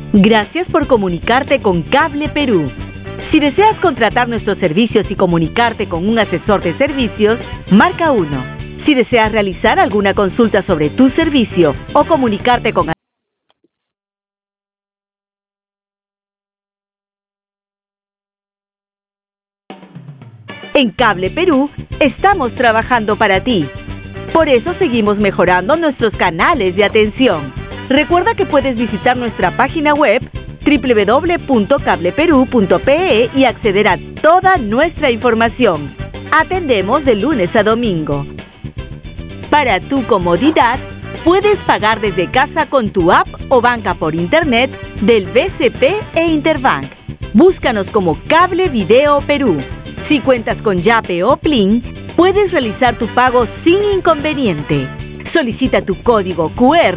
Gracias por comunicarte con Cable Perú. Si deseas contratar nuestros servicios y comunicarte con un asesor de servicios, marca 1. Si deseas realizar alguna consulta sobre tu servicio o comunicarte con En Cable Perú, estamos trabajando para ti. Por eso seguimos mejorando nuestros canales de atención. Recuerda que puedes visitar nuestra página web www.cableperú.pe y acceder a toda nuestra información. Atendemos de lunes a domingo. Para tu comodidad, puedes pagar desde casa con tu app o banca por internet del BCP e Interbank. Búscanos como Cable Video Perú. Si cuentas con Yape o Plin, puedes realizar tu pago sin inconveniente. Solicita tu código QR